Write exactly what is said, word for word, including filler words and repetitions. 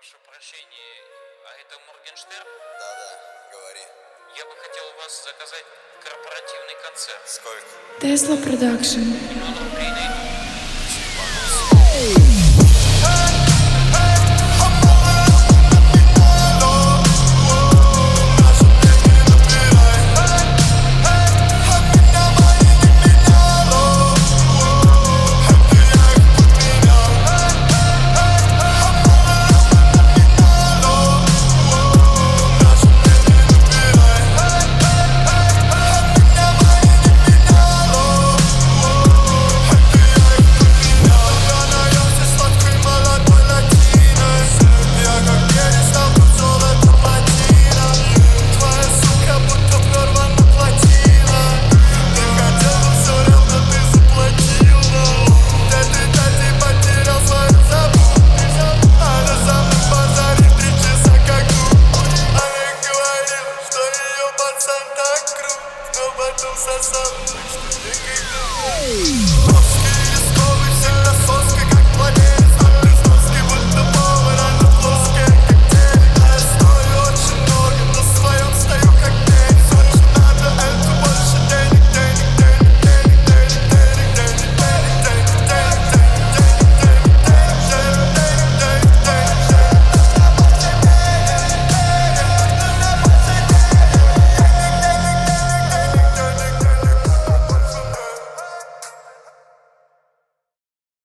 Прошу прощения, а это Моргенштерн? Да-да, говори. Я бы хотел у вас заказать корпоративный концерт. Сколько? Tesla Production. Миллион рублей найду.